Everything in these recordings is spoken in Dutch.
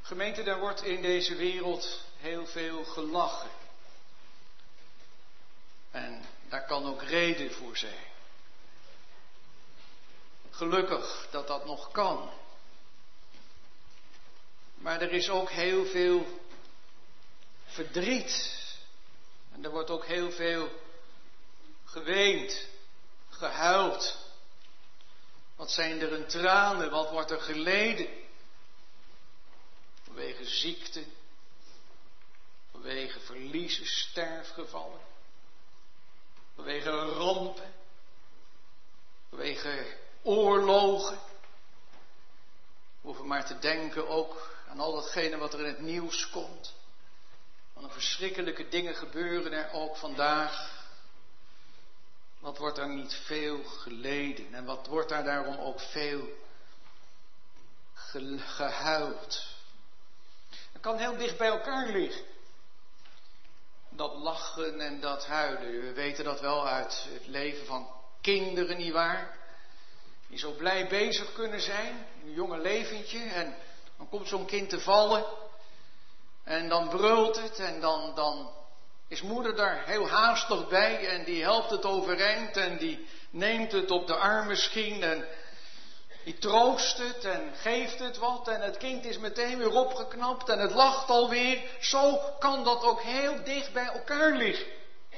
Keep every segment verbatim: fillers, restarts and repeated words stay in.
Gemeente, er wordt in deze wereld heel veel gelachen. En daar kan ook reden voor zijn. Gelukkig dat dat nog kan. Maar er is ook heel veel verdriet. En er wordt ook heel veel geweend, gehuild. Wat zijn er een tranen, wat wordt er geleden? Vanwege ziekte, vanwege verliezen, sterfgevallen, vanwege rampen, vanwege oorlogen. We hoeven maar te denken ook aan al datgene wat er in het nieuws komt. Wat een verschrikkelijke dingen gebeuren er ook vandaag. Wat wordt er niet veel geleden en wat wordt daar daarom ook veel ge- gehuild. Het kan heel dicht bij elkaar liggen. Dat lachen en dat huilen. We weten dat wel uit het leven van kinderen, nietwaar? Die zo blij bezig kunnen zijn, een jonge leventje, en dan komt zo'n kind te vallen en dan brult het en dan, dan is moeder daar heel haastig bij en die helpt het overeind en die neemt het op de arm misschien en die troost het en geeft het wat en het kind is meteen weer opgeknapt en het lacht alweer. Zo kan dat ook heel dicht bij elkaar liggen.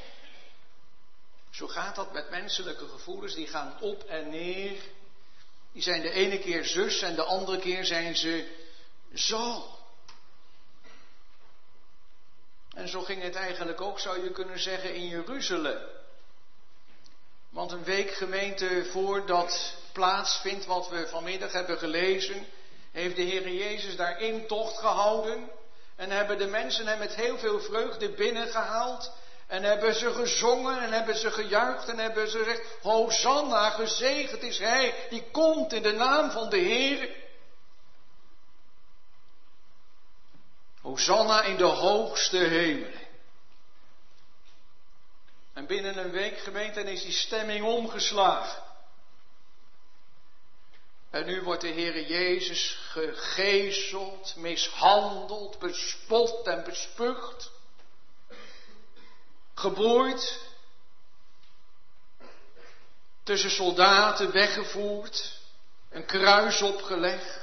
Zo gaat dat met menselijke gevoelens, die gaan op en neer. Die zijn de ene keer zus en de andere keer zijn ze zo. En zo ging het eigenlijk ook, zou je kunnen zeggen, in Jeruzalem. Want een week gemeente voordat plaatsvindt wat we vanmiddag hebben gelezen, heeft de Heer Jezus daar intocht gehouden. En hebben de mensen hem met heel veel vreugde binnengehaald. En hebben ze gezongen en hebben ze gejuicht en hebben ze gezegd, Hosanna, gezegend is hij die komt in de naam van de Heer. Hosanna in de hoogste hemelen. En binnen een week, gemeente, is die stemming omgeslagen. En nu wordt de Heere Jezus gegezeld, mishandeld, bespot en bespuugd. Geboeid. Tussen soldaten weggevoerd. Een kruis opgelegd.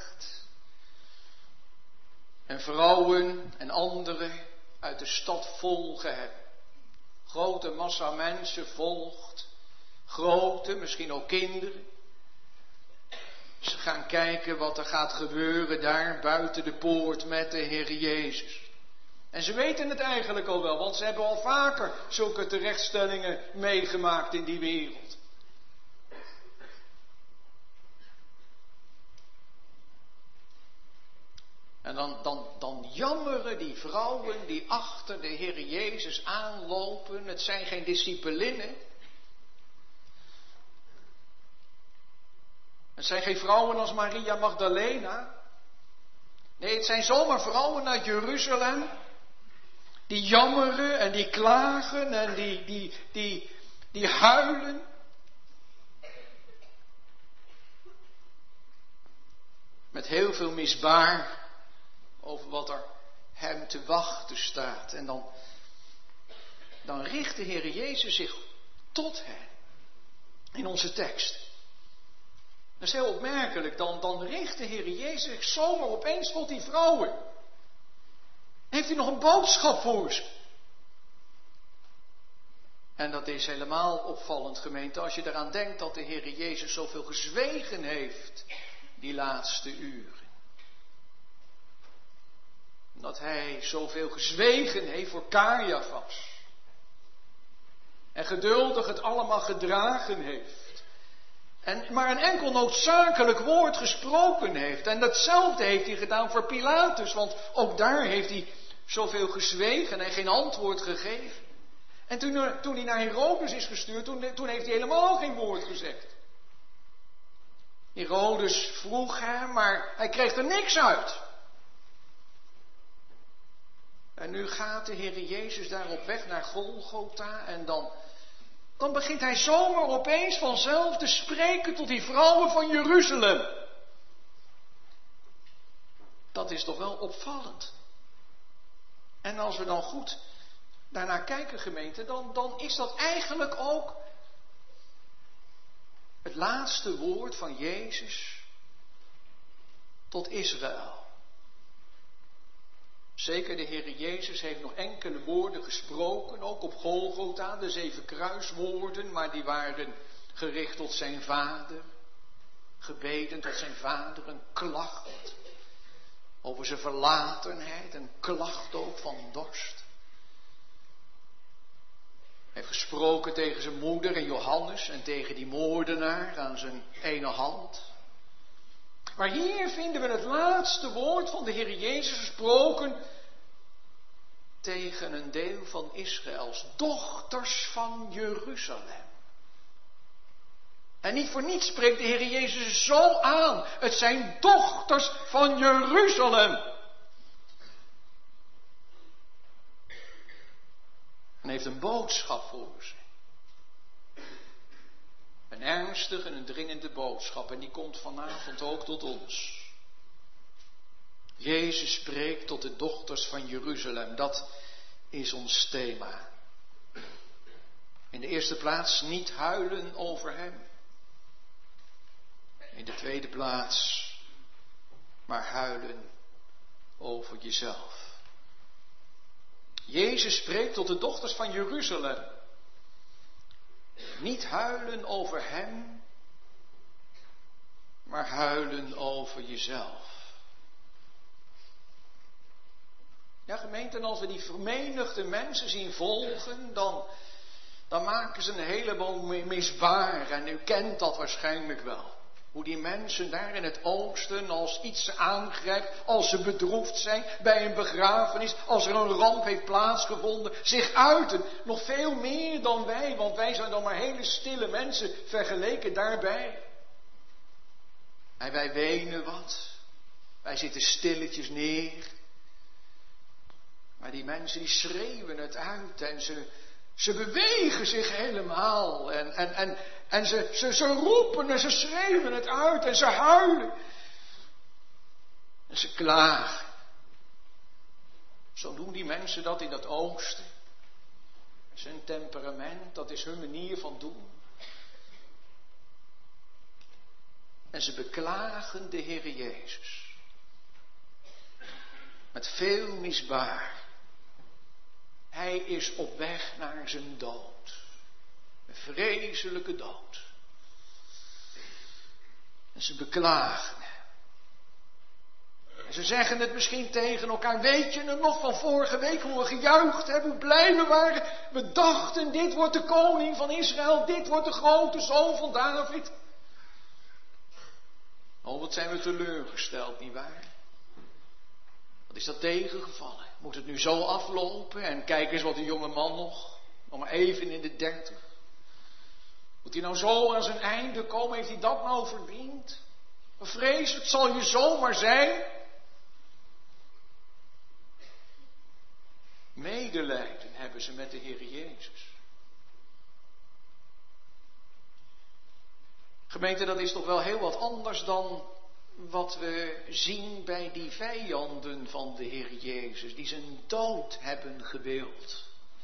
En vrouwen en anderen uit de stad volgen hem. Grote massa mensen volgt. Grote, misschien ook kinderen. Ze gaan kijken wat er gaat gebeuren daar buiten de poort met de Heer Jezus. En ze weten het eigenlijk al wel, want ze hebben al vaker zulke terechtstellingen meegemaakt in die wereld. En dan, dan, dan jammeren die vrouwen die achter de Heer Jezus aanlopen. Het zijn geen discipelinnen. Het zijn geen vrouwen als Maria Magdalena. Nee, het zijn zomaar vrouwen uit Jeruzalem. Die jammeren en die klagen en die, die, die, die huilen. Met heel veel misbaar over wat er hem te wachten staat. En dan, dan richt de Heer Jezus zich tot hen. In onze tekst. Dat is heel opmerkelijk. Dan, dan richt de Heer Jezus zich zomaar opeens tot die vrouwen. Heeft hij nog een boodschap voor ze? En dat is helemaal opvallend, gemeente, als je eraan denkt dat de Heer Jezus zoveel gezwegen heeft die laatste uren. Dat hij zoveel gezwegen heeft voor Caiaphas. En geduldig het allemaal gedragen heeft. En maar een enkel noodzakelijk woord gesproken heeft. En datzelfde heeft hij gedaan voor Pilatus. Want ook daar heeft hij zoveel gezwegen en geen antwoord gegeven. En toen, toen hij naar Herodes is gestuurd, toen, toen heeft hij helemaal geen woord gezegd. Herodes vroeg hem, maar hij kreeg er niks uit. En nu gaat de Heer Jezus daar op weg naar Golgotha en dan, dan begint hij zomaar opeens vanzelf te spreken tot die vrouwen van Jeruzalem. dat is toch wel opvallend. En als we dan goed daarnaar kijken, gemeente, dan, dan is dat eigenlijk ook het laatste woord van Jezus tot Israël. Zeker de Heer Jezus heeft nog enkele woorden gesproken, ook op Golgotha, de zeven kruiswoorden, maar die waren gericht tot zijn vader, gebeden tot zijn vader, een klacht over zijn verlatenheid, een klacht ook van dorst. Hij heeft gesproken tegen zijn moeder en Johannes en tegen die moordenaar aan zijn ene hand. Maar hier vinden we het laatste woord van de Heer Jezus gesproken tegen een deel van Israëls dochters van Jeruzalem. En niet voor niets spreekt de Heer Jezus zo aan. Het zijn dochters van Jeruzalem. En heeft een boodschap voor ze. Een ernstige en een dringende boodschap. En die komt vanavond ook tot ons. Jezus spreekt tot de dochters van Jeruzalem. Dat is ons thema. In de eerste plaats niet huilen over hem. In de tweede plaats maar huilen over jezelf. Jezus spreekt tot de dochters van Jeruzalem. Niet huilen over hem, maar huilen over jezelf. Ja, gemeente, en als we die vermenigde mensen zien volgen, dan, dan maken ze een heleboel misbaar. En u kent dat waarschijnlijk wel. Hoe die mensen daar in het oosten, als iets ze aangrijpt, als ze bedroefd zijn bij een begrafenis, als er een ramp heeft plaatsgevonden, zich uiten. Nog veel meer dan wij, want wij zijn dan maar hele stille mensen vergeleken daarbij. En wij wenen wat. Wij zitten stilletjes neer. Maar die mensen die schreeuwen het uit en ze, ze bewegen zich helemaal. En, en, en, en ze, ze, ze roepen en ze schreeuwen het uit en ze huilen. En ze klagen. Zo doen die mensen dat in dat oosten. Dat is hun temperament, dat is hun manier van doen. En ze beklagen de Heer Jezus. Met veel misbaar. Hij is op weg naar zijn dood. Een vreselijke dood. En ze beklagen hem. En ze zeggen het misschien tegen elkaar. Weet je het nog van vorige week hoe we gejuicht hebben, hoe blij we waren. We dachten, dit wordt de koning van Israël. Dit wordt de grote zoon van David. Oh, wat zijn we teleurgesteld, nietwaar? Wat is dat tegengevallen? Moet het nu zo aflopen? En kijk eens wat een jonge man nog. Nog maar even in de dertig. Moet hij nou zo aan zijn einde komen? Heeft hij dat nou verdiend? Vreselijk, zal je zomaar zijn? Medelijden hebben ze met de Heer Jezus. Gemeente, dat is toch wel heel wat anders dan wat we zien bij die vijanden van de Heer Jezus, die zijn dood hebben gewild.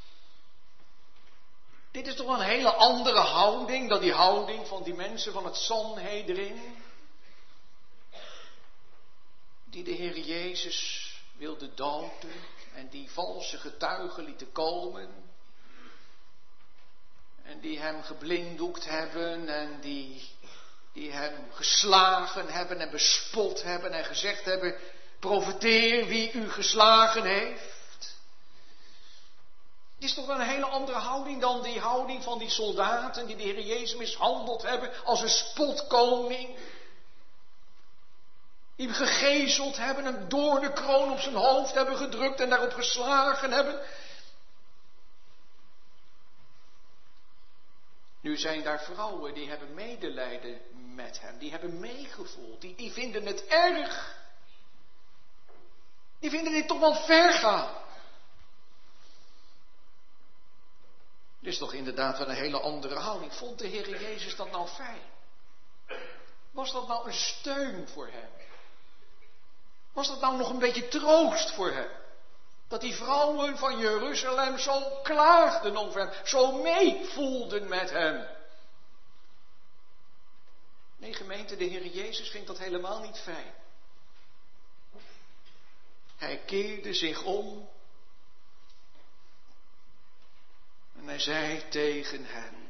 Dit is toch wel een hele andere houding dan die houding van die mensen van het Sanhedrin, die de Heer Jezus wilde doden en die valse getuigen lieten komen en die hem geblinddoekt hebben en die, die hem geslagen hebben en bespot hebben en gezegd hebben, profeteer wie u geslagen heeft. Het is toch wel een hele andere houding dan die houding van die soldaten die de Heer Jezus mishandeld hebben als een spotkoning. Die hem gegezeld hebben, een doornenkroon op zijn hoofd hebben gedrukt en daarop geslagen hebben. Nu zijn daar vrouwen die hebben medelijden met hem, die hebben meegevoeld, die, die vinden het erg. Die vinden dit toch wel ver gaan. Dit is toch inderdaad wel een hele andere houding. Vond de Heer Jezus dat nou fijn? Was dat nou een steun voor hem? Was dat nou nog een beetje troost voor hem? Dat die vrouwen van Jeruzalem zo klaagden over hem, zo meevoelden met hem. Nee, gemeente, de Heer Jezus vindt dat helemaal niet fijn. Hij keerde zich om en hij zei tegen hen: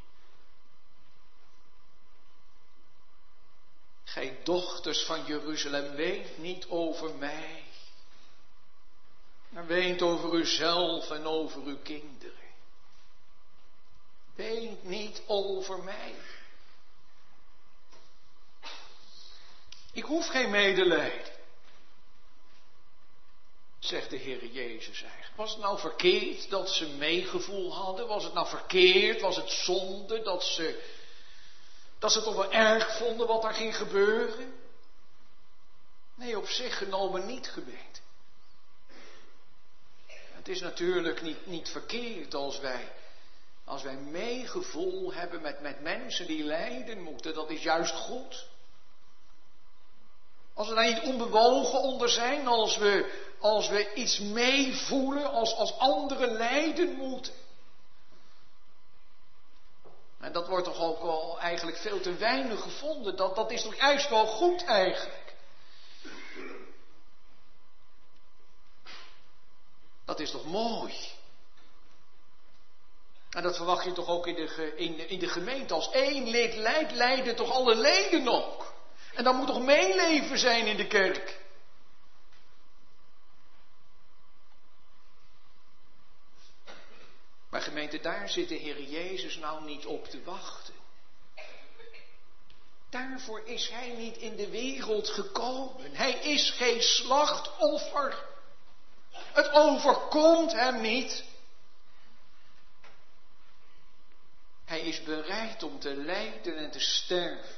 gij dochters van Jeruzalem, weent niet over mij, maar weent over uzelf en over uw kinderen. Weent niet over mij. Ik hoef geen medelijden, zegt de Heer Jezus eigenlijk. Was het nou verkeerd dat ze meegevoel hadden? Was het nou verkeerd? Was het zonde dat ze, dat ze het toch wel erg vonden wat daar ging gebeuren? Nee, op zich genomen niet, gemeente. Het is natuurlijk niet, niet verkeerd als wij, als wij meegevoel hebben met, met mensen die lijden moeten. Dat is juist goed. Als we daar niet onbewogen onder zijn, als we, als we iets meevoelen, als, als anderen lijden moeten. En dat wordt toch ook wel eigenlijk veel te weinig gevonden. Dat, dat is toch juist wel goed eigenlijk. Dat is toch mooi. En dat verwacht je toch ook in de, in de, in de gemeente. Als één lid lijdt, lijden toch alle leden ook. En dan moet toch meeleven zijn in de kerk. Maar gemeente, daar zit de Heer Jezus nou niet op te wachten. Daarvoor is Hij niet in de wereld gekomen. Hij is geen slachtoffer. Het overkomt Hem niet. Hij is bereid om te lijden en te sterven.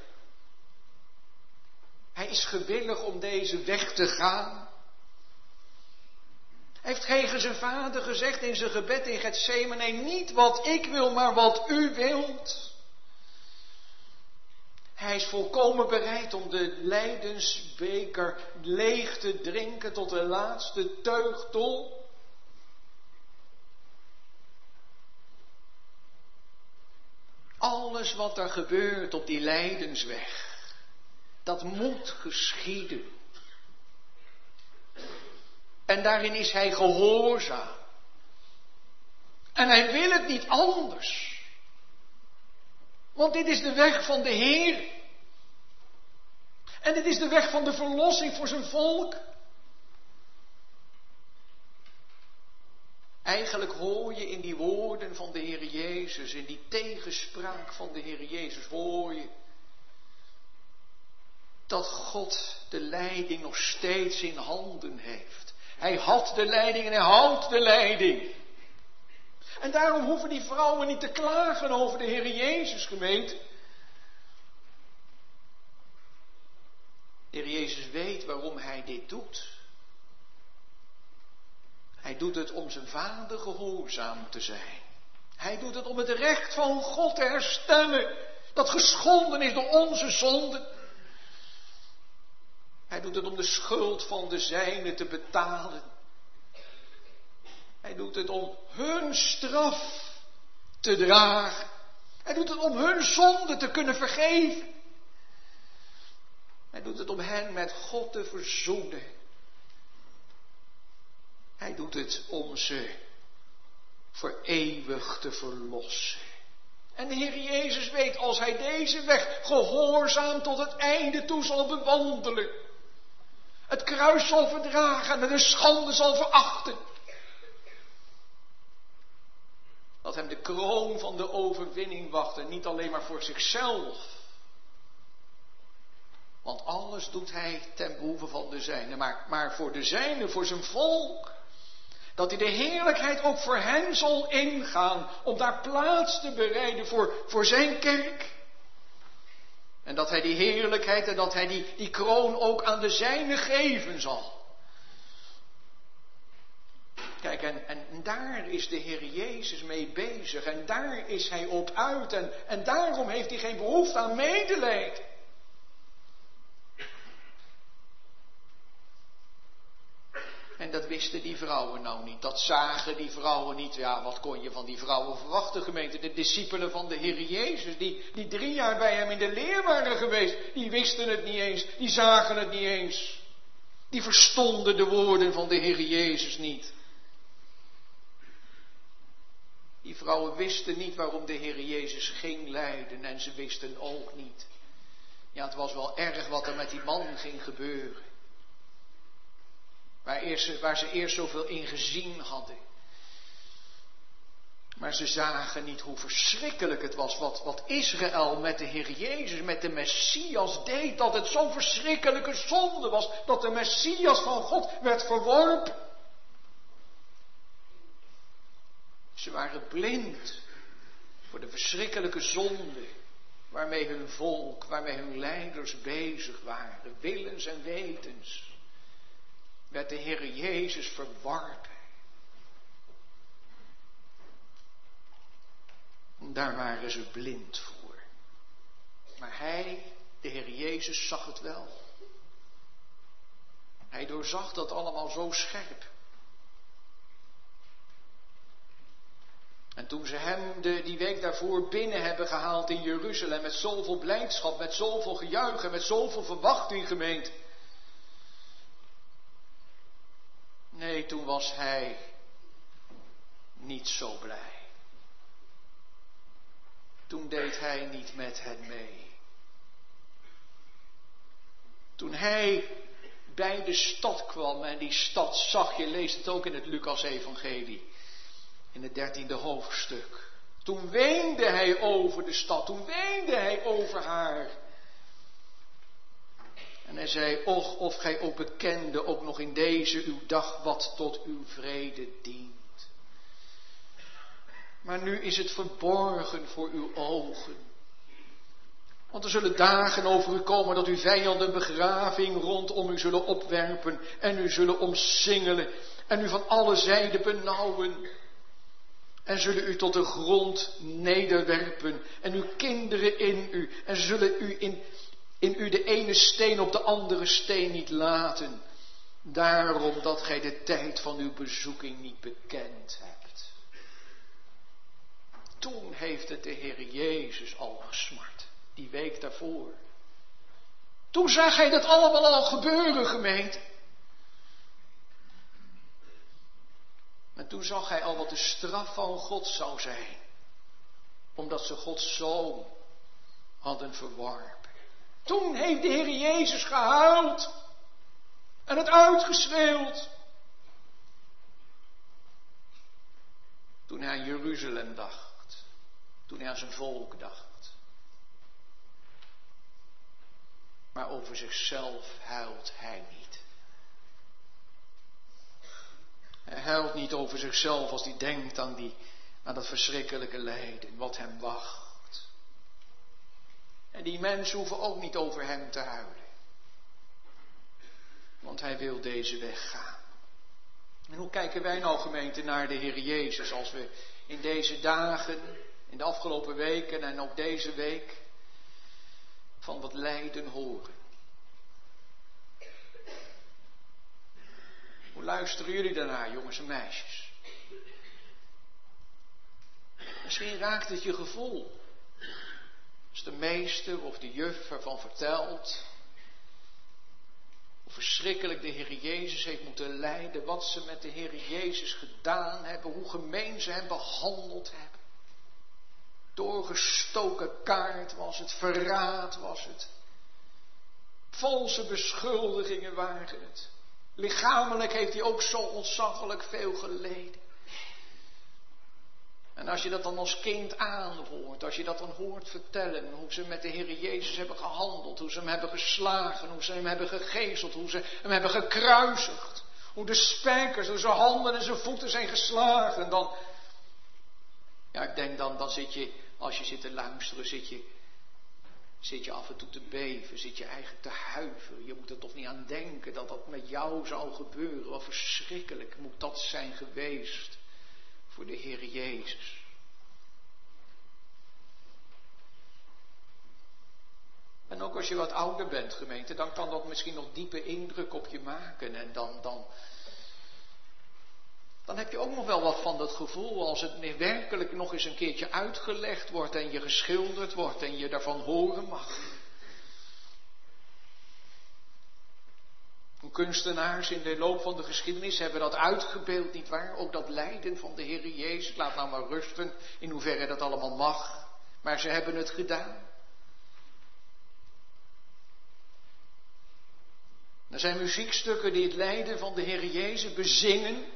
Hij is gewillig om deze weg te gaan. Hij heeft tegen zijn vader gezegd in zijn gebed in Getsemane: niet wat ik wil, maar wat u wilt. Hij is volkomen bereid om de lijdensbeker leeg te drinken tot de laatste teug toe. Alles wat er gebeurt op die lijdensweg, dat moet geschieden. En daarin is hij gehoorzaam. En hij wil het niet anders. Want dit is de weg van de Heer. En dit is de weg van de verlossing voor zijn volk. Eigenlijk hoor je in die woorden van de Heer Jezus, in die tegenspraak van de Heer Jezus, hoor je dat God de leiding nog steeds in handen heeft. Hij had de leiding en hij houdt de leiding. En daarom hoeven die vrouwen niet te klagen over de Heer Jezus, gemeente. De Heer Jezus weet waarom hij dit doet. Hij doet het om zijn Vader gehoorzaam te zijn. Hij doet het om het recht van God te herstellen, dat geschonden is door onze zonden. Hij doet het om de schuld van de zijnen te betalen. Hij doet het om hun straf te dragen. Hij doet het om hun zonde te kunnen vergeven. Hij doet het om hen met God te verzoenen. Hij doet het om ze voor eeuwig te verlossen. En de Heer Jezus weet, als hij deze weg gehoorzaam tot het einde toe zal bewandelen, het kruis zal verdragen en de schande zal verachten, dat hem de kroon van de overwinning wacht, en niet alleen maar voor zichzelf. Want alles doet hij ten behoeve van de zijnen, maar, maar voor de zijnen, voor zijn volk. Dat hij de heerlijkheid ook voor hen zal ingaan, om daar plaats te bereiden voor, voor zijn kerk. En dat hij die heerlijkheid en dat hij die, die kroon ook aan de zijnen geven zal. Kijk, en, en daar is de Heer Jezus mee bezig. En daar is hij op uit. En, en daarom heeft hij geen behoefte aan medelijden. dat wisten die vrouwen nou niet. Dat zagen die vrouwen niet. Ja, wat kon je van die vrouwen verwachten, gemeente? De discipelen van de Heer Jezus, die, die drie jaar bij hem in de leer waren geweest, die wisten het niet eens. Die zagen het niet eens. Die verstonden de woorden van de Heer Jezus niet. Die vrouwen wisten niet waarom de Heer Jezus ging lijden en ze wisten ook niet. Ja, het was wel erg wat er met die man ging gebeuren. Waar, eerst, waar ze eerst zoveel in gezien hadden. Maar ze zagen niet hoe verschrikkelijk het was wat, wat Israël met de Heer Jezus, met de Messias deed. Dat het zo'n verschrikkelijke zonde was dat de Messias van God werd verworpen. Ze waren blind voor de verschrikkelijke zonde waarmee hun volk, waarmee hun leiders bezig waren. Willens en wetens werd de Heer Jezus verworpen. Daar waren ze blind voor. Maar hij, de Heer Jezus, zag het wel. Hij doorzag dat allemaal zo scherp. En toen ze hem de, die week daarvoor binnen hebben gehaald in Jeruzalem met zoveel blijdschap, met zoveel gejuich en met zoveel verwachting, gemeente. Nee, toen was hij niet zo blij. Toen deed hij niet met hen mee. Toen hij bij de stad kwam en die stad zag, je leest het ook in het Lucas-evangelie, in het dertiende hoofdstuk. Toen weende hij over de stad, toen weende hij over haar. En hij zei, och, of gij ook bekende, ook nog in deze uw dag, wat tot uw vrede dient. Maar nu is het verborgen voor uw ogen. Want er zullen dagen over u komen dat uw vijanden begraving rondom u zullen opwerpen en u zullen omsingelen en u van alle zijden benauwen. En zullen u tot de grond nederwerpen en uw kinderen in u en zullen u in, in u de ene steen op de andere steen niet laten. Daarom dat gij de tijd van uw bezoeking niet bekend hebt. Toen heeft het de Heer Jezus al gesmart, die week daarvoor. Toen zag hij dat allemaal al gebeuren, gemeente. En toen zag hij al wat de straf van God zou zijn. Omdat ze Gods Zoon hadden verworpen. Toen heeft de Heer Jezus gehuild. En het uitgeschreeuwd. Toen hij aan Jeruzalem dacht. Toen hij aan zijn volk dacht. Maar over zichzelf huilt hij niet. Hij huilt niet over zichzelf als hij denkt aan, die, aan dat verschrikkelijke lijden, wat hem wacht. En die mensen hoeven ook niet over hem te huilen. Want hij wil deze weg gaan. En hoe kijken wij nou, gemeente, naar de Heer Jezus als we in deze dagen, in de afgelopen weken en ook deze week van wat lijden horen? Hoe luisteren jullie daarnaar, jongens en meisjes? Misschien raakt het je gevoel. Als de meester of de juf ervan vertelt hoe verschrikkelijk de Heer Jezus heeft moeten lijden, wat ze met de Heer Jezus gedaan hebben, hoe gemeen ze hem behandeld hebben. Doorgestoken kaart was het, verraad was het. Valse beschuldigingen waren het. Lichamelijk heeft hij ook zo ontzaglijk veel geleden. En als je dat dan als kind aanhoort, als je dat dan hoort vertellen, hoe ze met de Heer Jezus hebben gehandeld, hoe ze hem hebben geslagen, hoe ze hem hebben gegezeld, hoe ze hem hebben gekruisigd, hoe de spijkers door zijn handen en zijn voeten zijn geslagen, dan, ja, ik denk dan, dan zit je, als je zit te luisteren, zit je, zit je af en toe te beven, zit je eigenlijk te huiveren. Je moet er toch niet aan denken dat dat met jou zou gebeuren. Wat verschrikkelijk moet dat zijn geweest voor de Heer Jezus. En ook als je wat ouder bent, gemeente, dan kan dat misschien nog diepe indruk op je maken. En dan, dan, Dan heb je ook nog wel wat van dat gevoel als het werkelijk nog eens een keertje uitgelegd wordt en je geschilderd wordt en je daarvan horen mag. Kunstenaars in de loop van de geschiedenis hebben dat uitgebeeld, nietwaar? Ook dat lijden van de Heer Jezus, laat nou maar rusten in hoeverre dat allemaal mag. Maar ze hebben het gedaan. Er zijn muziekstukken die het lijden van de Heer Jezus bezingen.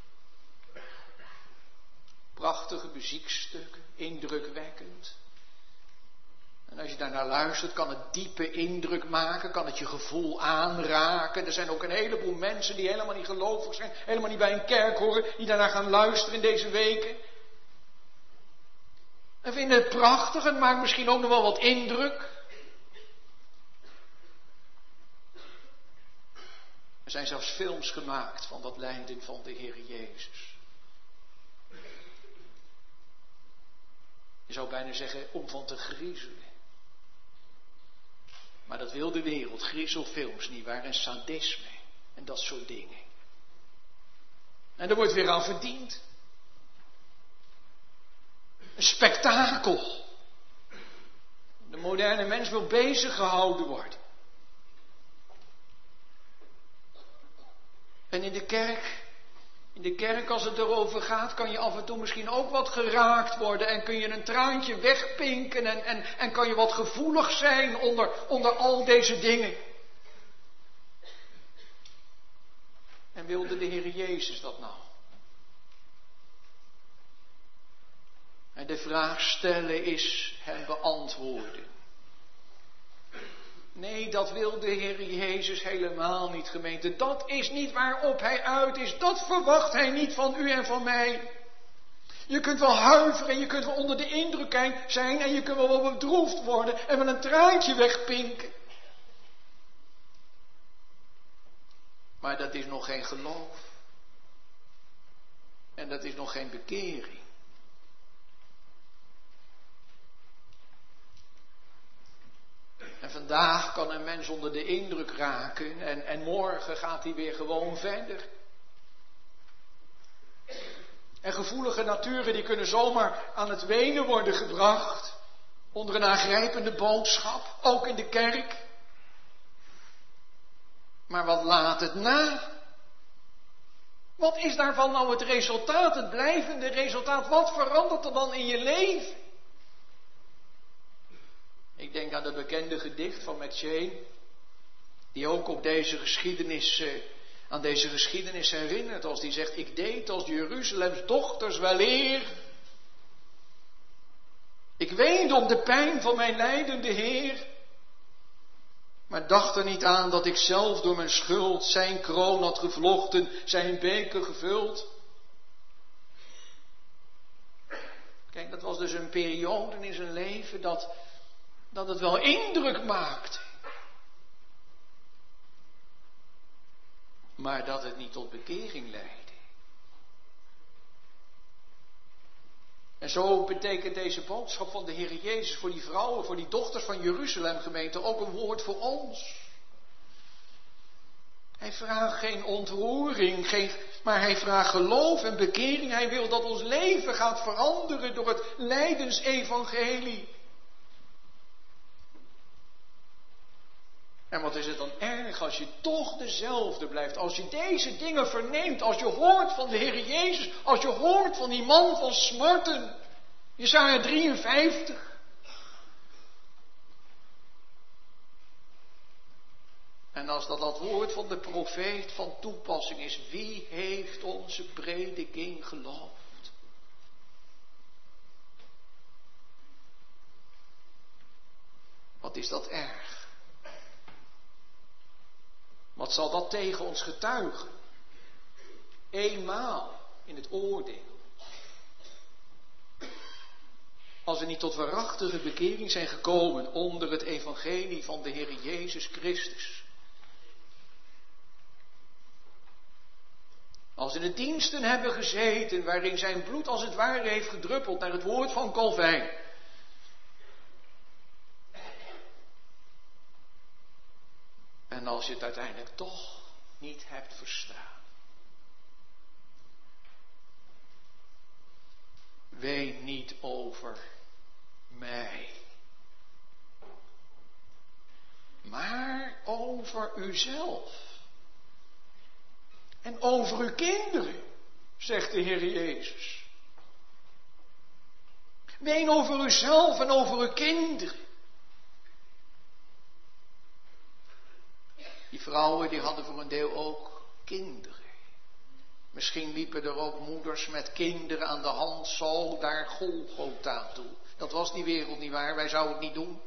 Prachtige muziekstukken, indrukwekkend. En als je daarnaar luistert, kan het diepe indruk maken, kan het je gevoel aanraken. Er zijn ook een heleboel mensen die helemaal niet gelovig zijn, helemaal niet bij een kerk horen, die daarnaar gaan luisteren in deze weken. En vinden het prachtig, het maakt misschien ook nog wel wat indruk. Er zijn zelfs films gemaakt van dat lijden van de Heer Jezus. Je zou bijna zeggen om van te griezelen. Maar dat wil de wereld, griezelfilms nietwaar, en sadisme en dat soort dingen. En er wordt weer aan verdiend. Een spektakel. De moderne mens wil bezig gehouden worden. En in de kerk, in de kerk als het erover gaat, kan je af en toe misschien ook wat geraakt worden. En kun je een traantje wegpinken en, en, en kan je wat gevoelig zijn onder, onder al deze dingen. En wilde de Heer Jezus dat nou? En de vraag stellen is hem beantwoorden. Nee, dat wil de Heer Jezus helemaal niet, gemeente. Dat is niet waarop hij uit is. Dat verwacht hij niet van u en van mij. Je kunt wel huiveren en je kunt wel onder de indruk zijn en je kunt wel wel bedroefd worden en wel een traantje wegpinken. Maar dat is nog geen geloof. En dat is nog geen bekering. En vandaag kan een mens onder de indruk raken en, en morgen gaat hij weer gewoon verder. En gevoelige naturen die kunnen zomaar aan het wenen worden gebracht. Onder een aangrijpende boodschap, ook in de kerk. Maar wat laat het na? Wat is daarvan nou het resultaat, het blijvende resultaat? Wat verandert er dan in je leven? Ik denk aan het bekende gedicht van McCheyne, die ook op deze geschiedenis, aan deze geschiedenis herinnert, als die zegt: ik deed als Jeruzalems dochters weleer. Ik weende om de pijn van mijn lijdende Heer, maar dacht er niet aan dat ik zelf door mijn schuld zijn kroon had gevlochten, zijn beker gevuld. Kijk, dat was dus een periode in zijn leven dat, dat het wel indruk maakte. Maar dat het niet tot bekering leidde. En zo betekent deze boodschap van de Heer Jezus voor die vrouwen, voor die dochters van Jeruzalem gemeente ook een woord voor ons. Hij vraagt geen ontroering, geen, maar hij vraagt geloof en bekering. Hij wil dat ons leven gaat veranderen door het lijdensevangelie. En wat is het dan erg als je toch dezelfde blijft, als je deze dingen verneemt, als je hoort van de Heer Jezus, als je hoort van die man van smarten. Jesaja drieënvijftig. En als dat dat woord van de profeet van toepassing is, wie heeft onze prediking geloofd? Wat is dat erg? Wat zal dat tegen ons getuigen? Eenmaal in het oordeel. Als we niet tot waarachtige bekering zijn gekomen onder het evangelie van de Heer Jezus Christus. Als we in de diensten hebben gezeten waarin zijn bloed als het ware heeft gedruppeld naar het woord van Calvijn. En als je het uiteindelijk toch niet hebt verstaan. ween niet over mij, maar over uzelf en over uw kinderen, zegt de Heer Jezus. Ween over uzelf en over uw kinderen. Die vrouwen die hadden voor een deel ook kinderen. Misschien liepen er ook moeders met kinderen aan de hand zo naar Golgotha toe. Dat was die wereld niet waar, wij zouden het niet doen.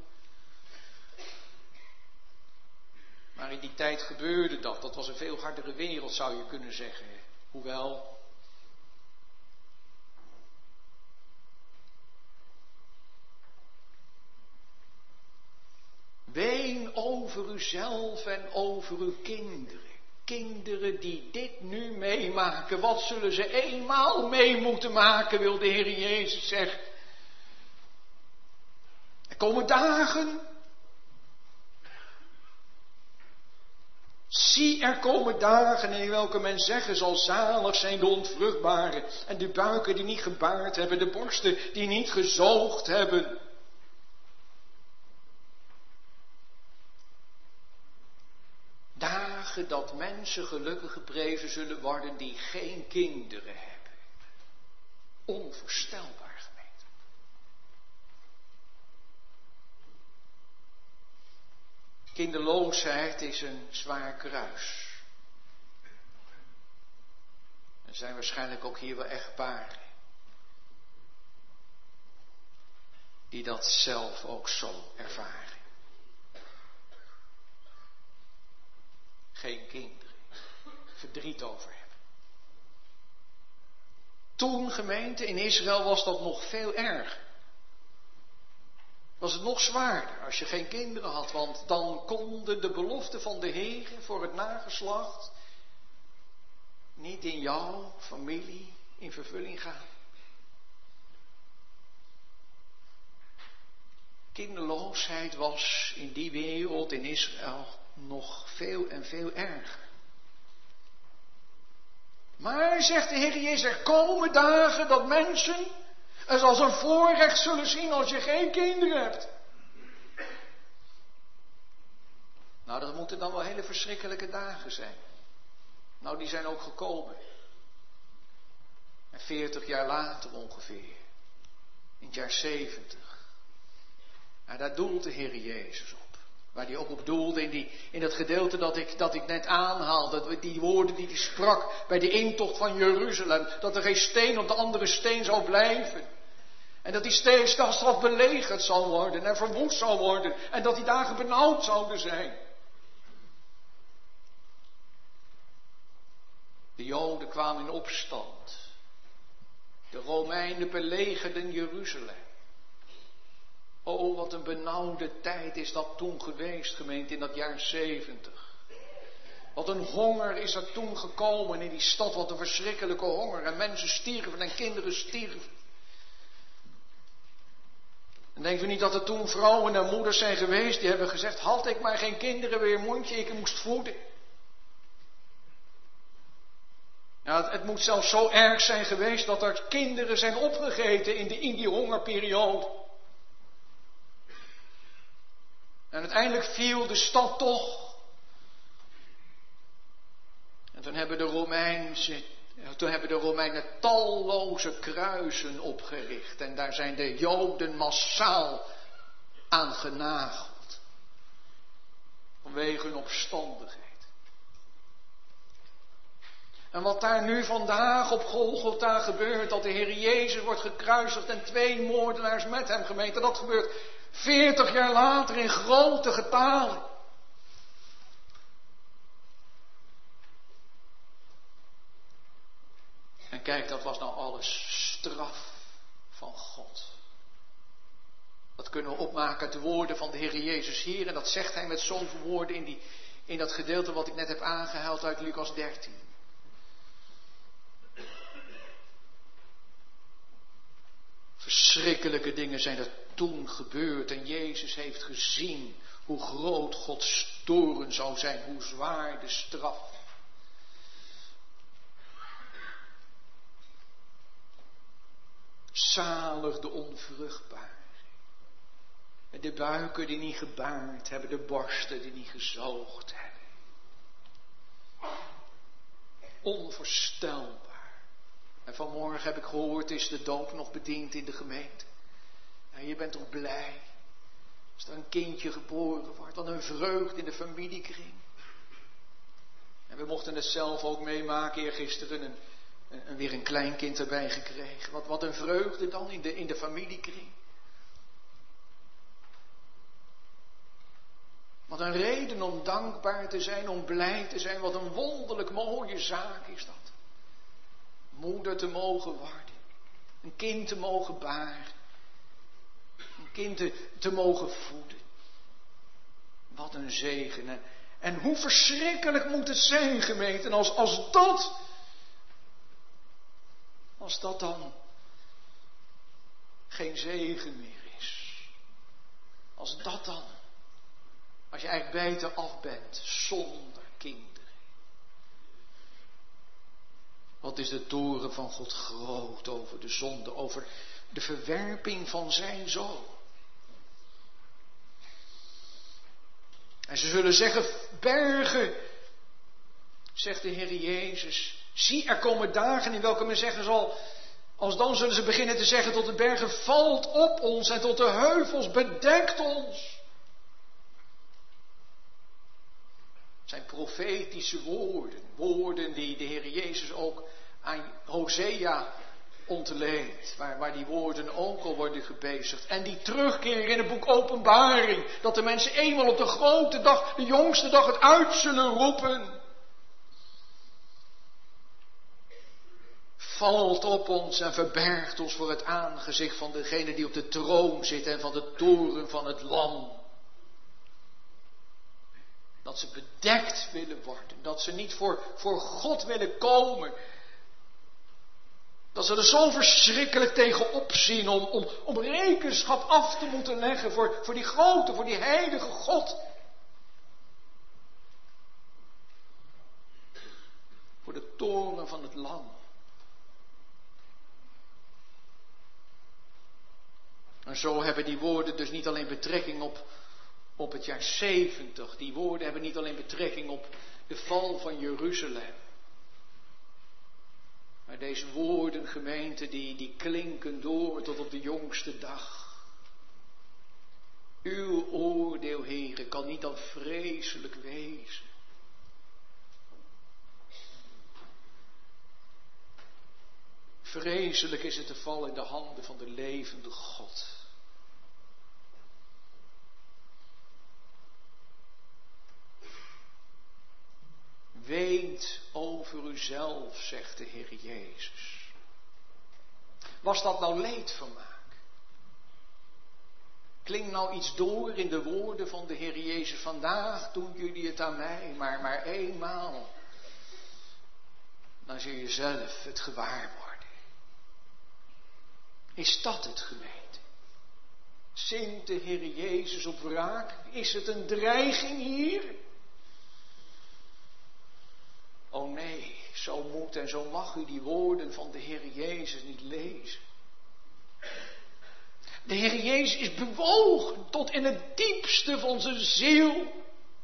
Maar in die tijd gebeurde dat. Dat was een veel hardere wereld, zou je kunnen zeggen. Hoewel... Ween over uzelf en over uw kinderen. Kinderen die dit nu meemaken, wat zullen ze eenmaal mee moeten maken, wil de Heer Jezus zeggen. Er komen dagen. Zie, er komen dagen in welke men zeggen zal, zalig zijn de ontvruchtbaren en de buiken die niet gebaard hebben, de borsten die niet gezoogd hebben. Dagen dat mensen gelukkig geprezen zullen worden die geen kinderen hebben. Onvoorstelbaar, gemeente. Kinderloosheid is een zwaar kruis. Er zijn waarschijnlijk ook hier wel echtparen die dat zelf ook zo ervaren. Geen kinderen. Verdriet over hebben. Toen, gemeente, in Israël was dat nog veel erger. Was het nog zwaarder als je geen kinderen had. Want dan konden de beloften van de Heer voor het nageslacht niet in jouw familie in vervulling gaan. Kinderloosheid was in die wereld, in Israël, nog veel en veel erger. Maar, zegt de Heer Jezus, er komen dagen dat mensen het als een voorrecht zullen zien als je geen kinderen hebt. Nou, dat moeten dan wel hele verschrikkelijke dagen zijn. Nou, die zijn ook gekomen. En veertig jaar later ongeveer, in het jaar zeventig. Nou, daar doelt de Heer Jezus op. Waar hij ook op doelde in, die, in dat gedeelte dat ik, dat ik net aanhaalde. Die woorden die hij sprak bij de intocht van Jeruzalem. Dat er geen steen op de andere steen zou blijven. En dat die stad belegerd zal worden en verwoest zal worden. En dat die dagen benauwd zouden zijn. De Joden kwamen in opstand. De Romeinen belegerden Jeruzalem. Oh, wat een benauwde tijd is dat toen geweest, gemeente, in dat jaar zeventig. Wat een honger is er toen gekomen in die stad, wat een verschrikkelijke honger. En mensen stierven en kinderen stierven. En denken we niet dat er toen vrouwen en moeders zijn geweest die hebben gezegd, had ik maar geen kinderen weer mondje, ik moest voeden. Ja, het, het moet zelfs zo erg zijn geweest dat er kinderen zijn opgegeten in, de, in die hongerperiode. En uiteindelijk viel de stad toch. En toen hebben de Romeinse, toen hebben de Romeinen talloze kruisen opgericht. En daar zijn de Joden massaal aan genageld. Vanwege hun opstandigheid. En wat daar nu vandaag op Golgotha gebeurt, dat de Heer Jezus wordt gekruisigd en twee moordenaars met hem, gemeente, dat gebeurt veertig jaar later in grote getalen. En kijk, dat was nou alles straf van God. Dat kunnen we opmaken uit de woorden van de Heer Jezus hier. En dat zegt hij met zoveel woorden in, die, in dat gedeelte wat ik net heb aangehaald uit Lucas dertien. Verschrikkelijke dingen zijn er toen gebeurd. En Jezus heeft gezien hoe groot Gods toorn zou zijn. Hoe zwaar de straf. Zalig de onvruchtbare. De buiken die niet gebaard hebben, de borsten die niet gezoogd hebben. Onvoorstelbaar. En vanmorgen heb ik gehoord, is de doop nog bediend in de gemeente. En je bent toch blij als er een kindje geboren wordt, wat een vreugde in de familiekring. En we mochten het zelf ook meemaken, eergisteren een, een, weer een kleinkind erbij gekregen. Wat, wat een vreugde dan in de, in de familiekring. Wat een reden om dankbaar te zijn, om blij te zijn. Wat een wonderlijk mooie zaak is dat. Moeder te mogen worden. Een kind te mogen baren. Een kind te, te mogen voeden. Wat een zegen. En, en hoe verschrikkelijk moet het zijn, gemeente, als, als dat, als dat dan geen zegen meer is. Als dat dan, als je eigenlijk beter af bent zonder kinderen. Wat is de toren van God groot over de zonde, over de verwerping van zijn zoon. En ze zullen zeggen, bergen, zegt de Heer Jezus, zie, er komen dagen in welke men zeggen zal, als dan zullen ze beginnen te zeggen tot de bergen, valt op ons en tot de heuvels, bedekt ons. Het zijn profetische woorden, woorden die de Heer Jezus ook aan Hosea ontleent, waar, waar die woorden ook al worden gebezigd. En die terugkeren in het boek Openbaring, dat de mensen eenmaal op de grote dag, de jongste dag, het uit zullen roepen. Valt op ons en verbergt ons voor het aangezicht van degene die op de troon zit en van de toren van het lam. Dat ze bedekt willen worden, dat ze niet voor, voor God willen komen. Dat ze er zo verschrikkelijk tegen opzien om, om, om rekenschap af te moeten leggen voor, voor die grote, voor die heilige God. Voor de toren van het lam. En zo hebben die woorden dus niet alleen betrekking op, op het jaar zeventig. Die woorden hebben niet alleen betrekking op de val van Jeruzalem. Maar deze woorden, gemeente, die, die klinken door tot op de jongste dag. Uw oordeel, Heere, kan niet dan vreselijk wezen. Vreselijk is het te vallen in de handen van de levende God. Weent over uzelf, zegt de Heer Jezus. Was dat nou leedvermaak? Klinkt nou iets door in de woorden van de Heer Jezus? Vandaag doen jullie het aan mij, maar maar eenmaal. Dan zul je zelf het gewaar worden. Is dat het, gemeente? Zingt de Heer Jezus op wraak? Is het een dreiging hier? Oh nee, zo moet en zo mag u die woorden van de Heer Jezus niet lezen. De Heer Jezus is bewogen tot in het diepste van zijn ziel.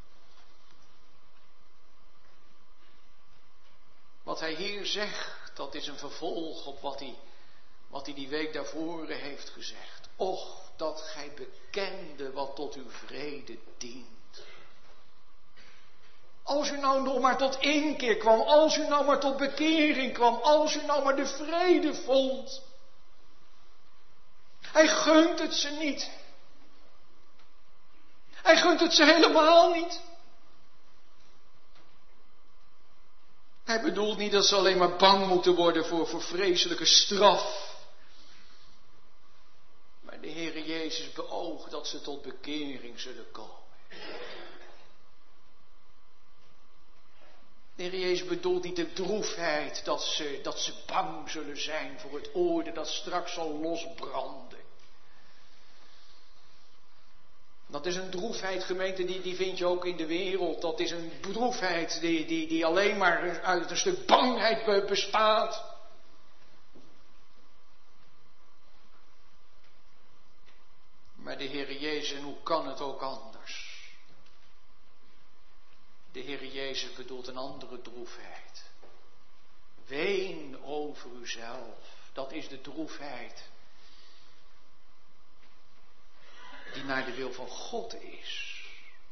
Wat hij hier zegt, dat is een vervolg op wat hij, wat hij die week daarvoor heeft gezegd. Och, dat gij bekende wat tot uw vrede dient. Als u nou nog maar tot inkeer kwam, als u nou maar tot bekering kwam, als u nou maar de vrede vond. Hij gunt het ze niet. Hij gunt het ze helemaal niet. Hij bedoelt niet dat ze alleen maar bang moeten worden voor, voor vreselijke straf. Maar de Heere Jezus beoogt dat ze tot bekering zullen komen. De Heer Jezus bedoelt niet de droefheid dat ze, dat ze bang zullen zijn voor het oordeel dat straks zal losbranden. Dat is een droefheid, gemeente, die, die vind je ook in de wereld. Dat is een droefheid die, die, die alleen maar uit een stuk bangheid bestaat. Maar de Heere Jezus, en hoe kan het ook anders? De Heere Jezus bedoelt een andere droefheid. Ween over uzelf. Dat is de droefheid die naar de wil van God is.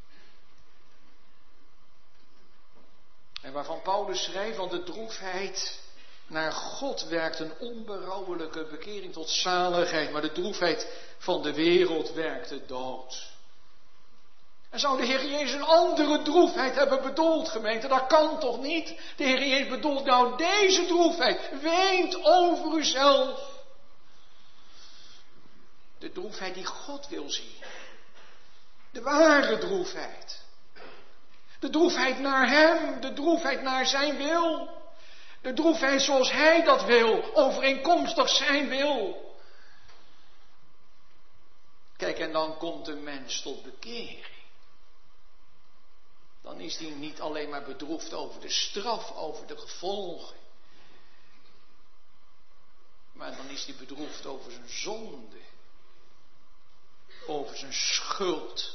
En waarvan Paulus schrijft, want de droefheid naar God werkt een onberouwelijke bekering tot zaligheid, maar de droefheid van de wereld werkt de dood. En zou de Heer Jezus een andere droefheid hebben bedoeld, gemeente? Dat kan toch niet? De Heer Jezus bedoelt nou deze droefheid. Weent over uzelf. De droefheid die God wil zien. De ware droefheid. De droefheid naar Hem. De droefheid naar Zijn wil. De droefheid zoals Hij dat wil. Overeenkomstig Zijn wil. Kijk, en dan komt de mens tot bekering. Dan is hij niet alleen maar bedroefd over de straf, over de gevolgen. Maar dan is hij bedroefd over zijn zonde. Over zijn schuld.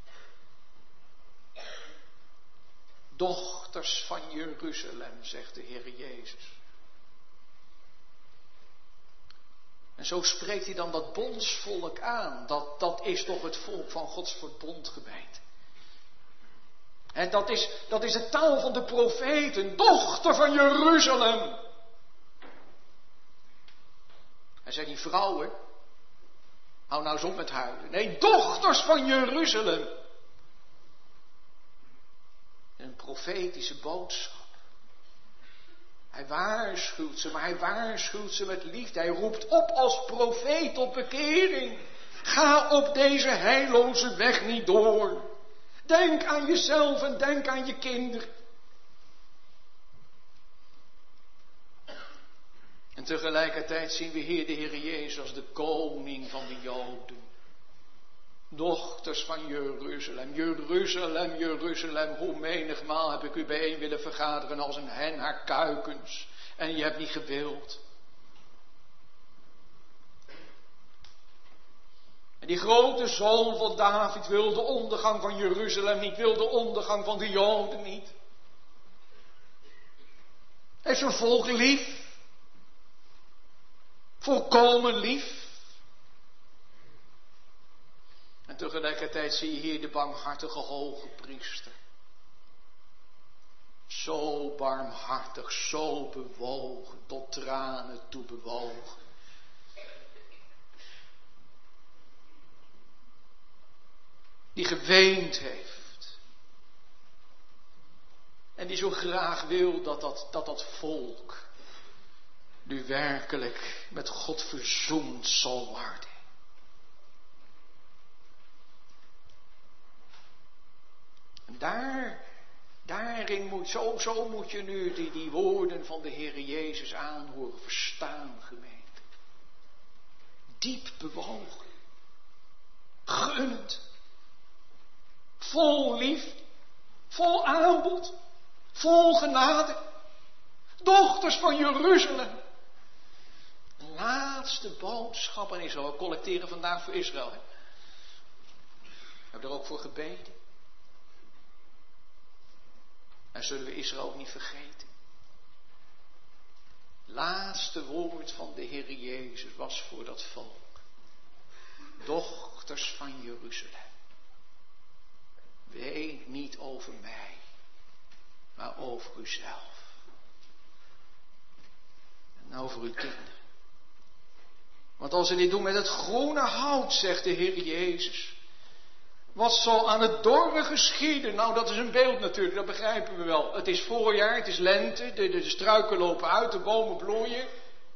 Dochters van Jeruzalem, zegt de Heer Jezus. En zo spreekt hij dan dat bondsvolk aan. Dat, dat is toch het volk van Gods verbond, gemeente. En dat is, dat is de taal van de profeten. Dochter van Jeruzalem. Hij zei die vrouwen. Hou nou eens op met huilen. Nee, dochters van Jeruzalem. Een profetische boodschap. Hij waarschuwt ze, maar hij waarschuwt ze met liefde. Hij roept op als profeet tot bekering. Ga op deze heilloze weg niet door. Denk aan jezelf en denk aan je kinderen. En tegelijkertijd zien we hier de Heer Jezus als de koning van de Joden. Dochters van Jeruzalem, Jeruzalem, Jeruzalem, hoe menigmaal heb ik u bijeen willen vergaderen als een hen haar kuikens. En je hebt niet gewild. En die grote zoon van David wil de ondergang van Jeruzalem niet, wil de ondergang van de Joden niet. Hij heeft zijn volk lief. Volkomen lief. En tegelijkertijd zie je hier de barmhartige hoge priester. Zo barmhartig, zo bewogen, tot tranen toe bewogen. Die geweend heeft. En die zo graag wil dat dat, dat, dat volk nu werkelijk met God verzoend zal worden. En daar, daarin moet, zo, zo moet je nu die, die woorden van de Heer Jezus aanhoren, verstaan, gemeente. Diep bewogen. Gunnend. Vol liefde. Vol aanbod. Vol genade. Dochters van Jeruzalem. Een laatste boodschap aan Israël. We collecteren vandaag voor Israël. Hè? We hebben er ook voor gebeden. En zullen we Israël ook niet vergeten. Het laatste woord van de Heer Jezus was voor dat volk. Dochters van Jeruzalem. Ween niet over mij, maar over uzelf. En over uw kinderen. Want als ze dit doen met het groene hout, zegt de Heer Jezus. Wat zal aan het dorre geschieden? Nou, dat is een beeld natuurlijk, dat begrijpen we wel. Het is voorjaar, het is lente, de, de struiken lopen uit, de bomen bloeien.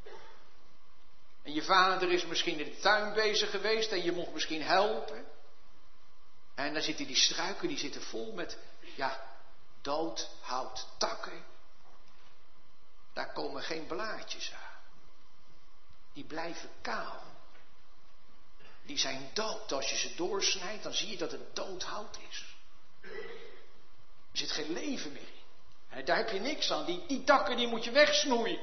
En je vader is misschien in de tuin bezig geweest en je mocht misschien helpen. En dan zitten die struiken, die zitten vol met, ja, dood hout, takken. Daar komen geen blaadjes aan. Die blijven kaal. Die zijn dood. Als je ze doorsnijdt, dan zie je dat het dood hout is. Er zit geen leven meer in. En daar heb je niks aan. Die, die takken die moet je wegsnoeien.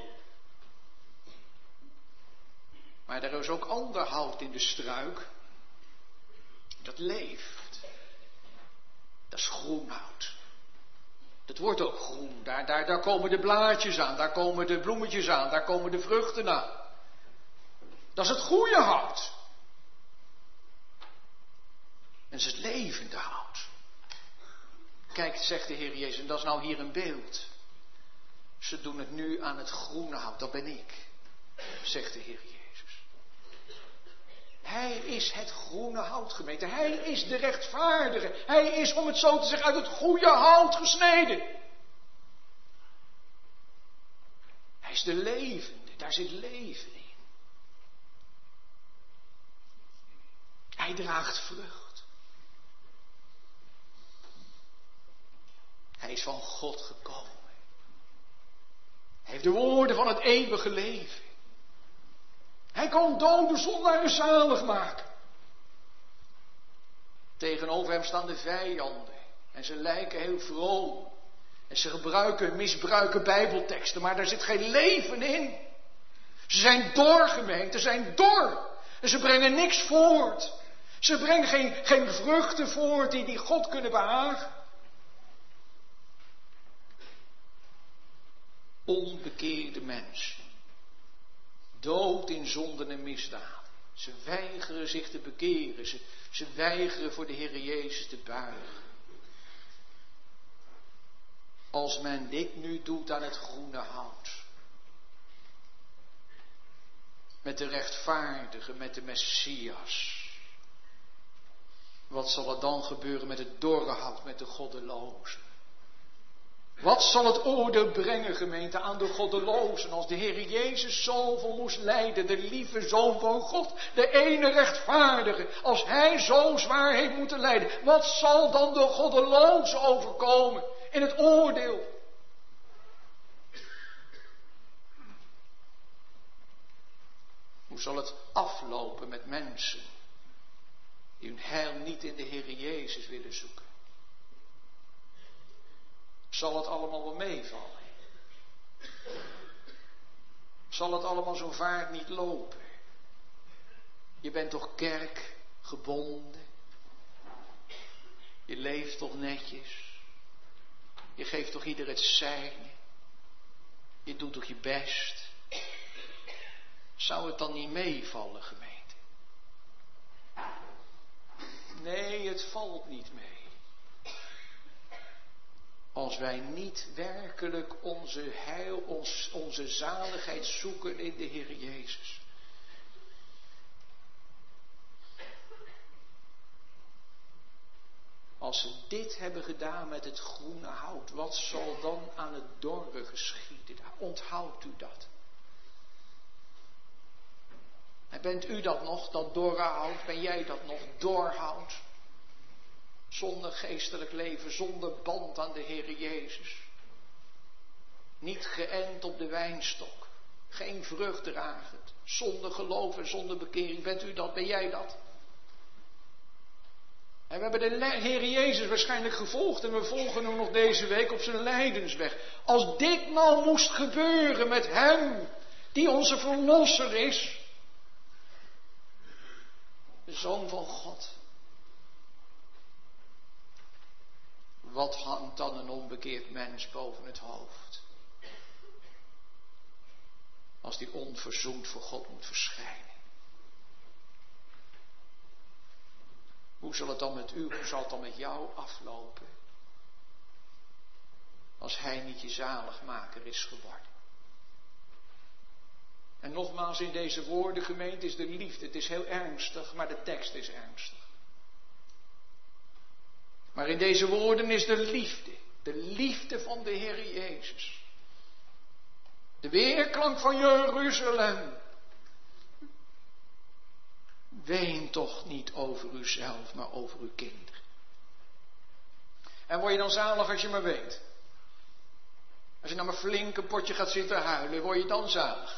Maar er is ook ander hout in de struik. Dat leeft. Dat is groenhout. Dat wordt ook groen. Daar, daar, daar komen de blaadjes aan. Daar komen de bloemetjes aan. Daar komen de vruchten aan. Dat is het goede hout. En dat is het levende hout. Kijk, zegt de Heer Jezus, en dat is nou hier een beeld. Ze doen het nu aan het groene hout. Dat ben ik, zegt de Heer Jezus. Hij is het groene hout, gemeente. Hij is de rechtvaardige. Hij is, om het zo te zeggen, uit het goede hout gesneden. Hij is de levende. Daar zit leven in. Hij draagt vrucht. Hij is van God gekomen. Hij heeft de woorden van het eeuwige leven. Hij kan dode zondaren zalig maken. Tegenover hem staan de vijanden. En ze lijken heel vroom. En ze gebruiken, misbruiken bijbelteksten. Maar daar zit geen leven in. Ze zijn dor, gemeente. Ze zijn dor. En ze brengen niks voort. Ze brengen geen, geen vruchten voort die, die God kunnen behagen. Onbekeerde mensen. Dood in zonden en misdaden. Ze weigeren zich te bekeren. Ze, ze weigeren voor de Heer Jezus te buigen. Als men dit nu doet aan het groene hout. Met de rechtvaardige, met de Messias. Wat zal er dan gebeuren met het dorre hout, met de goddelozen? Wat zal het oordeel brengen, gemeente, aan de goddelozen, als de Heer Jezus zoveel moest lijden, de lieve Zoon van God, de ene rechtvaardige, als Hij zo zwaar heeft moeten lijden, wat zal dan de goddelozen overkomen in het oordeel? Hoe zal het aflopen met mensen die hun heil niet in de Heer Jezus willen zoeken? Zal het allemaal wel meevallen? Zal het allemaal zo vaart niet lopen? Je bent toch kerkgebonden? Je leeft toch netjes? Je geeft toch ieder het zijne? Je doet toch je best? Zou het dan niet meevallen, gemeente? Nee, het valt niet mee. Als wij niet werkelijk onze heil, ons, onze zaligheid zoeken in de Heer Jezus. Als ze dit hebben gedaan met het groene hout, wat zal dan aan het dorre geschieden? Onthoudt u dat? En bent u dat nog, dat dorre hout? Ben jij dat nog, doorhout? Zonder geestelijk leven, zonder band aan de Heer Jezus. Niet geënt op de wijnstok. Geen vrucht dragend. Zonder geloof en zonder bekering. Bent u dat? Ben jij dat? En we hebben de Heer Jezus waarschijnlijk gevolgd. En we volgen hem nog deze week op zijn lijdensweg. Als dit nou moest gebeuren met hem. Die onze verlosser is. De Zoon van God. Wat hangt dan een onbekeerd mens boven het hoofd? Als die onverzoend voor God moet verschijnen. Hoe zal het dan met u, hoe zal het dan met jou aflopen? Als hij niet je zaligmaker is geworden. En nogmaals, in deze woorden, gemeente, is de liefde. Het is heel ernstig, maar de tekst is ernstig. Maar in deze woorden is de liefde. De liefde van de Heer Jezus. De weerklank van Jeruzalem. Ween toch niet over uzelf, maar over uw kinderen. En word je dan zalig als je maar weet? Als je nou maar flink een potje gaat zitten huilen, word je dan zalig?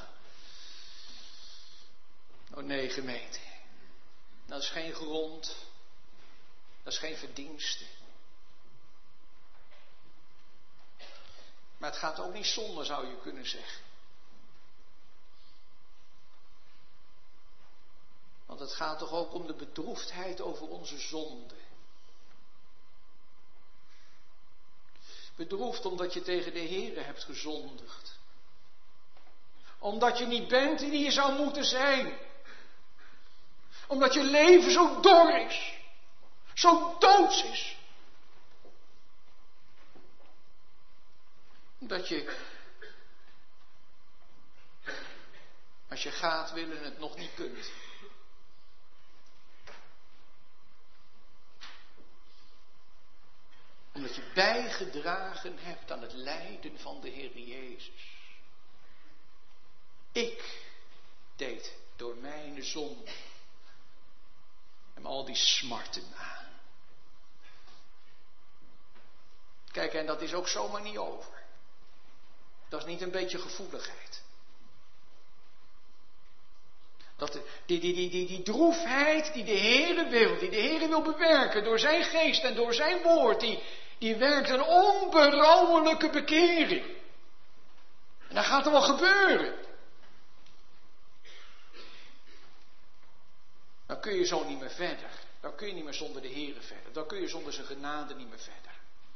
Oh nee, gemeente. Dat is geen grond. Dat is geen verdienste. Maar het gaat ook niet zonder, zou je kunnen zeggen. Want Want het gaat toch ook om de bedroefdheid over onze zonde. Bedroefd omdat je tegen de Heere hebt gezondigd. Omdat je niet bent die je zou moeten zijn. Omdat je leven zo dor is. Zo doods is. Dat je, als je gaat willen, het nog niet kunt. Omdat je bijgedragen hebt aan het lijden van de Heer Jezus. Ik deed door mijn zonde hem al die smarten aan. Kijk, en dat is ook zomaar niet over. Dat is niet een beetje gevoeligheid. Dat de, die, die, die, die, die droefheid die de Heere wil, die de Heere wil bewerken door zijn geest en door zijn woord, die, die werkt een onberouwelijke bekering. En dat gaat er wel gebeuren. Dan kun je zo niet meer verder. Dan kun je niet meer zonder de Heere verder. Dan kun je zonder zijn genade niet meer verder.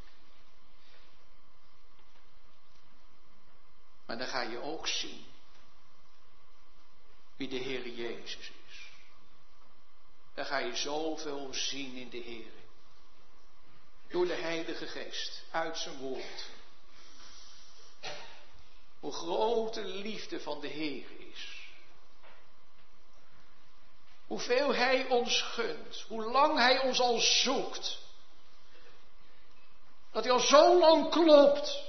Maar dan ga je ook zien wie de Heere Jezus is. Dan ga je zoveel zien in de Heere. Door de Heilige Geest, uit zijn woord. Hoe grote liefde van de Heere is. Hoeveel Hij ons gunt. Hoe lang Hij ons al zoekt. Dat Hij al zo lang klopt.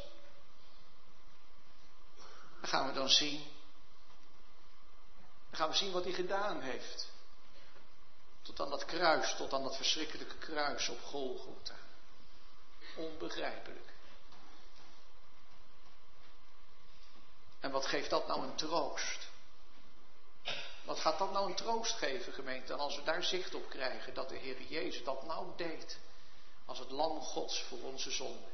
Dan gaan we dan zien. Dan gaan we zien wat Hij gedaan heeft. Tot aan dat kruis, tot aan dat verschrikkelijke kruis op Golgotha. Onbegrijpelijk. En wat geeft dat nou een troost? Wat gaat dat nou een troost geven, gemeente? En als we daar zicht op krijgen dat de Heer Jezus dat nou deed. Als het lam Gods voor onze zonde.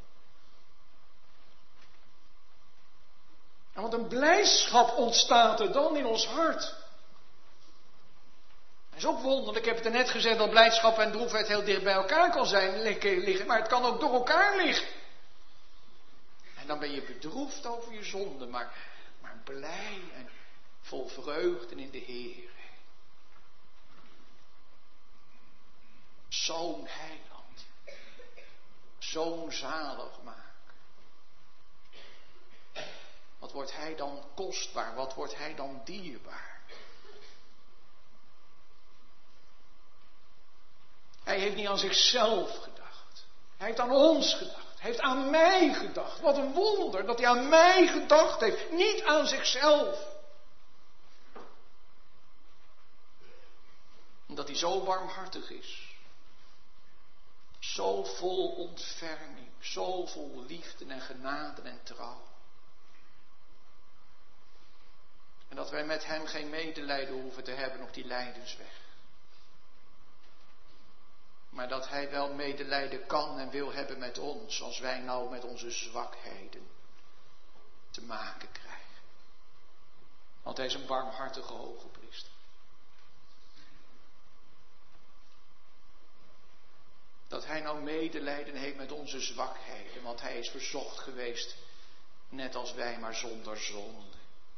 En wat een blijdschap ontstaat er dan in ons hart. Het is ook wonderlijk, ik heb het er net gezegd, dat blijdschap en droefheid heel dicht bij elkaar kan zijn, liggen, maar het kan ook door elkaar liggen. En dan ben je bedroefd over je zonde, maar, maar blij en vol vreugde in de Heer. Zo'n heiland, zo'n zaligmaker. Wat wordt hij dan kostbaar, wat wordt hij dan dierbaar? Hij heeft niet aan zichzelf gedacht. Hij heeft aan ons gedacht. Hij heeft aan mij gedacht. Wat een wonder dat hij aan mij gedacht heeft. Niet aan zichzelf. Omdat hij zo barmhartig is. Zo vol ontferming. Zo vol liefde en genade en trouw. En dat wij met hem geen medelijden hoeven te hebben op die lijdensweg. Maar dat hij wel medelijden kan en wil hebben met ons, als wij nou met onze zwakheden te maken krijgen. Want hij is een barmhartige hoge priester. Dat hij nou medelijden heeft met onze zwakheden, want hij is verzocht geweest, net als wij, maar zonder zonde.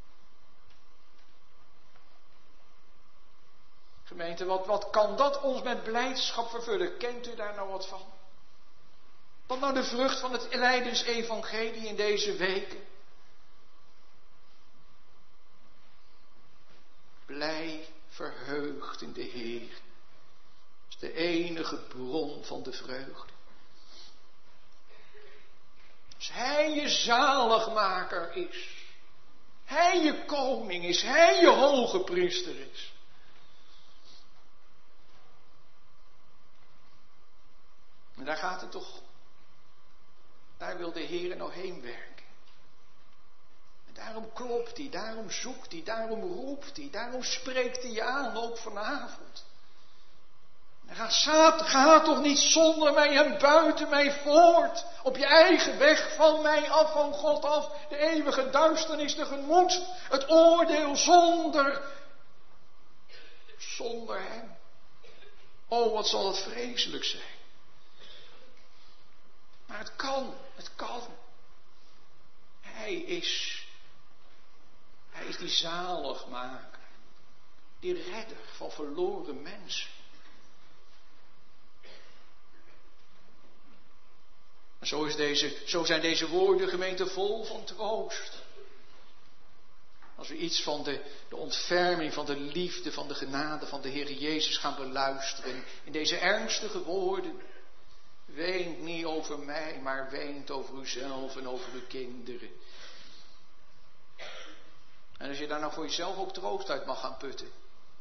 Gemeente, wat, wat kan dat ons met blijdschap vervullen? Kent u daar nou wat van? Wat nou de vrucht van het lijdensevangelie in deze weken? Blij, verheugd in de Heer. Dat is de enige bron van de vreugde. Als Hij je zaligmaker is. Hij je koning is. Hij je hoge priester is. En daar gaat het toch. Daar wil de Heer nou heen werken. En daarom klopt hij, daarom zoekt hij, daarom roept hij, daarom spreekt hij je aan, ook vanavond. En ga, ga toch niet zonder mij en buiten mij voort. Op je eigen weg van mij af, van God af. De eeuwige duisternis tegemoet. Het oordeel zonder, zonder hem. Oh, wat zal het vreselijk zijn. Maar het kan, het kan. Hij is, hij is die zaligmaker, die redder van verloren mensen. En zo, is deze, zo zijn deze woorden, gemeente, vol van troost. Als we iets van de, de ontferming, van de liefde, van de genade van de Heer Jezus gaan beluisteren in deze ernstige woorden. Weent niet over mij, maar weent over uzelf en over uw kinderen. En als je daar nou voor jezelf ook troost uit mag gaan putten,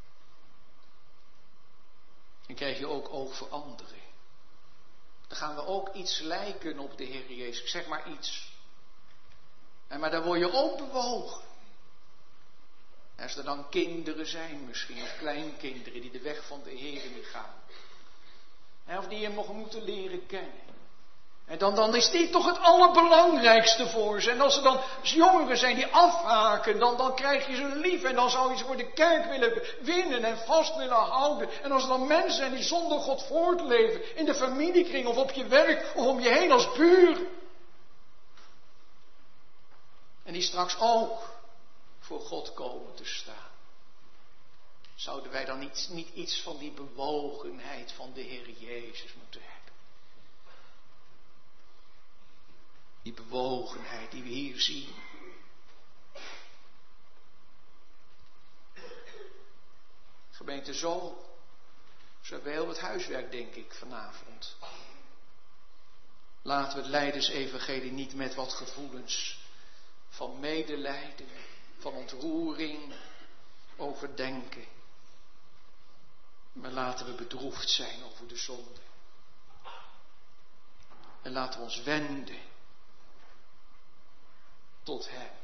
dan krijg je ook oog voor anderen. Dan gaan we ook iets lijken op de Heer Jezus. Ik zeg maar iets. En maar dan word je ook bewogen. Als er dan kinderen zijn misschien, of kleinkinderen die de weg van de Heer niet gaan. Of die hem nog moeten leren kennen. En dan, dan is dit toch het allerbelangrijkste voor ze. En als er dan jongeren zijn die afhaken, dan, dan krijg je ze lief. En dan zou je ze voor de kerk willen winnen en vast willen houden. En als er dan mensen zijn die zonder God voortleven, in de familiekring of op je werk of om je heen als buur. En die straks ook voor God komen te staan. Zouden wij dan niet, niet iets van die bewogenheid van de Heer Jezus moeten hebben? Die bewogenheid die we hier zien. Gemeente, zo, zo hebben we heel het huiswerk, denk ik, vanavond. Laten we het Lijdensevangelie niet met wat gevoelens van medelijden, van ontroering overdenken. Maar laten we bedroefd zijn over de zonde. En laten we ons wenden tot hem.